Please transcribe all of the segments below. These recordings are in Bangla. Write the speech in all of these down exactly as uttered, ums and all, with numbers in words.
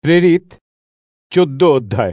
প্রেরিত চোদ্দ অধ্যায়।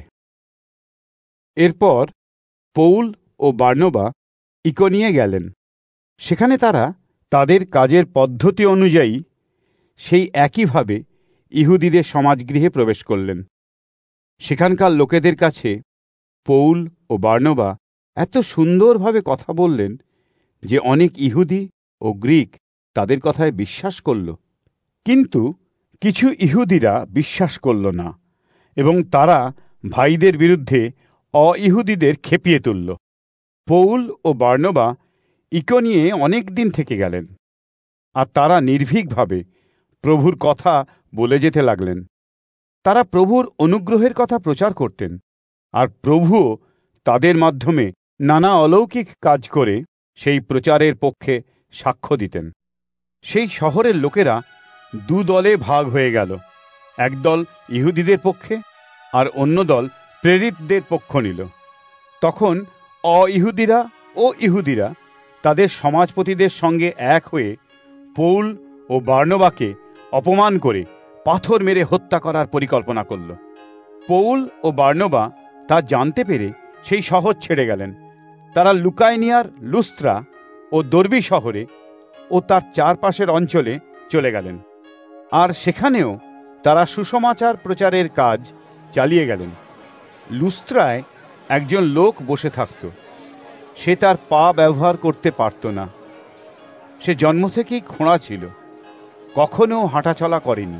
এরপর পৌল ও বার্নবা ইকোনিয়ে গেলেন। সেখানে তারা তাদের কাজের পদ্ধতি অনুযায়ী সেই একইভাবে ইহুদিদের সমাজগৃহে প্রবেশ করলেন। সেখানকার লোকেদের কাছে পৌল ও বার্নবা এত সুন্দরভাবে কথা বললেন যে অনেক ইহুদি ও গ্রিক তাদের কথায় বিশ্বাস করল। কিন্তু কিছু ইহুদিরা বিশ্বাস করল না এবং তারা ভাইদের বিরুদ্ধে অ-ইহুদিদের খেপিয়ে তুলল। পৌল ও বার্নবা ইকোনিয়ে অনেক দিন থেকে গেলেন, আর তারা নির্ভীকভাবে প্রভুর কথা বলে যেতে লাগলেন। তারা প্রভুর অনুগ্রহের কথা প্রচার করতেন, আর প্রভুও তাদের মাধ্যমে নানা অলৌকিক কাজ করে সেই প্রচারের পক্ষে সাক্ষ্য দিতেন। সেই শহরের লোকেরা দু দলে ভাগ হয়ে গেল। একদল ইহুদিদের পক্ষে আর অন্য দল প্রেরিতদের পক্ষ নিল। তখন অ-ইহুদিরা ও ইহুদিরা তাদের সমাজপতিদের সঙ্গে এক হয়ে পৌল ও বার্নবাকে অপমান করে পাথর মেরে হত্যা করার পরিকল্পনা করল। পৌল ও বার্নবা তা জানতে পেরে সেই শহর ছেড়ে গেলেন। তারা লুকাইনিয়ার লুস্ত্রা ও দর্বি শহরে ও তার চারপাশের অঞ্চলে চলে গেলেন, আর সেখানেও তারা সুসমাচার প্রচারের কাজ চালিয়ে গেলেন। লুস্ত্রায় একজন লোক বসে থাকত। সে তার পা ব্যবহার করতে পারত না। সে জন্ম থেকেই খোঁড়া ছিল, কখনো হাঁটাচলা করেনি।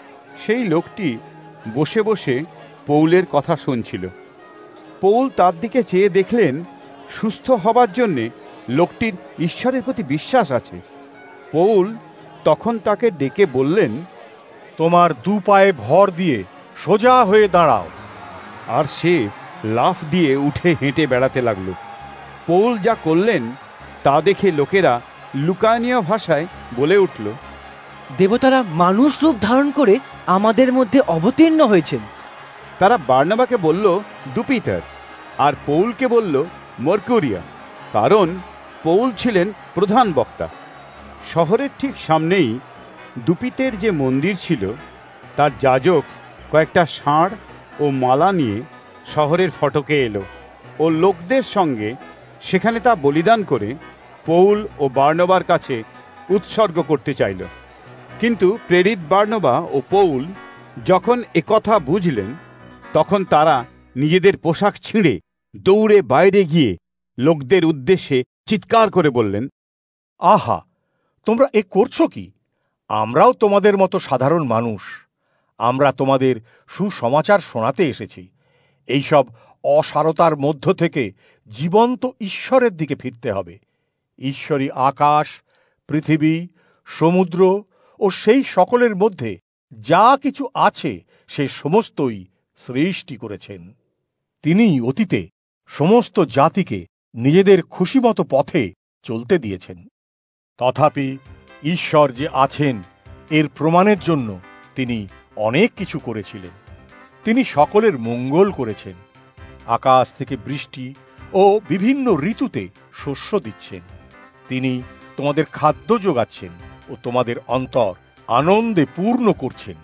সেই লোকটি বসে বসে পৌলের কথা শুনছিল। পৌল তার দিকে চেয়ে দেখলেন সুস্থ হবার জন্যে লোকটির ঈশ্বরের প্রতি বিশ্বাস আছে। পৌল তখন তাকে ডেকে বললেন, তোমার দু পায়ে ভর দিয়ে সোজা হয়ে দাঁড়াও। আর সে লাফ দিয়ে উঠে হেঁটে বেড়াতে লাগল। পৌল যা করলেন তা দেখে লোকেরা লুকানীয় ভাষায় বলে উঠল, দেবতারা মানুষ রূপ ধারণ করে আমাদের মধ্যে অবতীর্ণ হয়েছেন। তারা বার্নবাকে বলল দুপিটার, আর পৌলকে বলল মর্কুরিয়া, কারণ পৌল ছিলেন প্রধান বক্তা। শহরের ঠিক সামনেই দুপিতের যে মন্দির ছিল, তার যাজক কয়েকটা ষাঁড় ও মালা নিয়ে শহরের ফটকে এলো ও লোকদের সঙ্গে সেখানে তা বলিদান করে পৌল ও বার্নবার কাছে উৎসর্গ করতে চাইল। কিন্তু প্রেরিত বার্নবা ও পৌল যখন একথা বুঝলেন, তখন তারা নিজেদের পোশাক ছিঁড়ে দৌড়ে বাইরে গিয়ে লোকদের উদ্দেশ্যে চিৎকার করে বললেন, আহা, তোমরা এ করছো কি? আমরাও তোমাদের মতো সাধারণ মানুষ। আমরা তোমাদের সুসমাচার শোনাতে এসেছি। এইসব অসারতার মধ্য থেকে জীবন্ত ঈশ্বরের দিকে ফিরতে হবে। ঈশ্বরই আকাশ, পৃথিবী, সমুদ্র ও সেই সকলের মধ্যে যা কিছু আছে সে সমস্তই সৃষ্টি করেছেন। তিনি অতীতে সমস্ত জাতিকে নিজেদের খুশিমতো পথে চলতে দিয়েছেন। তথাপি ঈশ্বর যে আছেন এর প্রমাণের জন্য তিনি অনেক কিছু করেছিলেন। তিনি সকলের মঙ্গল করেছেন। আকাশ থেকে বৃষ্টি ও বিভিন্ন ঋতুতে শস্য দিচ্ছেন। তিনি তোমাদের খাদ্য যোগাচ্ছেন ও তোমাদের অন্তর আনন্দে পূর্ণ করছেন।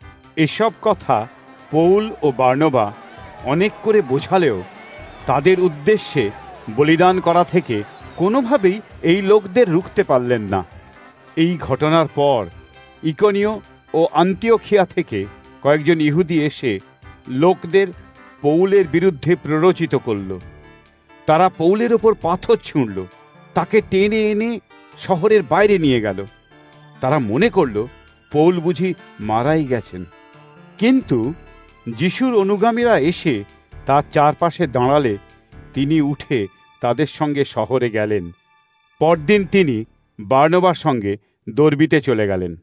এসব কথা পৌল ও বার্নবা অনেক করে বোঝালেও তাদের উদ্দেশ্যে বলিদান করা থেকে কোনোভাবেই এই লোকদের রুখতে পারলেন না। এই ঘটনার পর ইকোনিয় ও আন্তিওখিয়া থেকে কয়েকজন ইহুদি এসে লোকদের পৌলের বিরুদ্ধে প্ররোচিত করল। তারা পৌলের ওপর পাথর ছুঁড়ল, তাকে টেনে এনে শহরের বাইরে নিয়ে গেল। তারা মনে করল পৌল বুঝি মারাই গেছেন। কিন্তু যিশুর অনুগামীরা এসে তার চারপাশে দাঁড়ালে তিনি উঠে তাদের সঙ্গে শহরে গেলেন। পরদিন তিনি বার্নবার সঙ্গে দর্বিতে চলে গেলেন।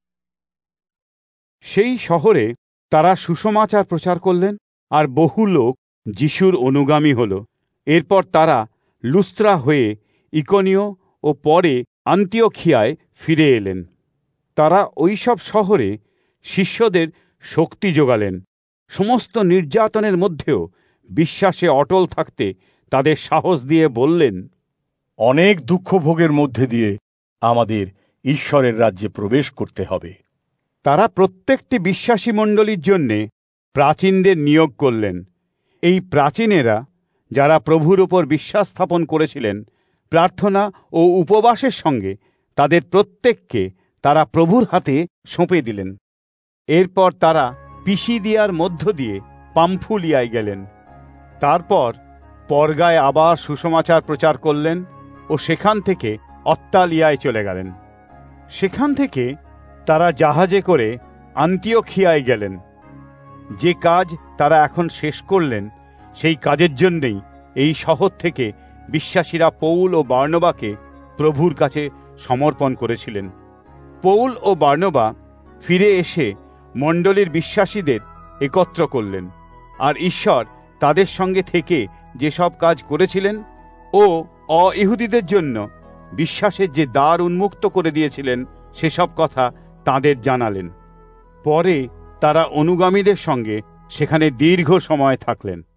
সেই শহরে তারা সুসমাচার প্রচার করলেন, আর বহু লোক যিশুর অনুগামী হল। এরপর তারা লুস্ত্রা হয়ে ইকোনিয় ও পরে আন্তিওখিয়ায় ফিরে এলেন। তারা ওইসব শহরে শিষ্যদের শক্তি যোগালেন। সমস্ত নির্যাতনের মধ্যেও বিশ্বাসে অটল থাকতে তাদের সাহস দিয়ে বললেন, অনেক দুঃখ ভোগের মধ্যে দিয়ে আমাদের ঈশ্বরের রাজ্যে প্রবেশ করতে হবে। তারা প্রত্যেকটি বিশ্বাসী মণ্ডলীর জন্যে প্রাচীনদের নিয়োগ করলেন। এই প্রাচীনেরা, যারা প্রভুর ওপর বিশ্বাস স্থাপন করেছিলেন, প্রার্থনা ও উপবাসের সঙ্গে তাদের প্রত্যেককে তারা প্রভুর হাতে সঁপে দিলেন। এরপর তারা পিসিদিয়ার মধ্য দিয়ে পামফুলিয়ায় গেলেন। তারপর পরগায় আবার সুসমাচার প্রচার করলেন ও সেখান থেকে অত্তালিয়ায় চলে গেলেন। সেখান থেকে তারা জাহাজে করে আন্তিওখিয়ায় গেলেন। যে কাজ তারা এখন শেষ করলেন, সেই কাজের জন্যেই এই শহর থেকে বিশ্বাসীরা পৌল ও বার্নবাকে প্রভুর কাছে সমর্পণ করেছিলেন। পৌল ও বার্নবা ফিরে এসে মণ্ডলীর বিশ্বাসীদের একত্র করলেন, আর ঈশ্বর তাদের সঙ্গে থেকে যেসব কাজ করেছিলেন ও অ-ইহুদিদের জন্য বিশ্বাসের যে দ্বার উন্মুক্ত করে দিয়েছিলেন, সেসব কথা তাদের জানালেন। পরে তারা অনুগামীদের সঙ্গে সেখানে দীর্ঘ সময় থাকলেন।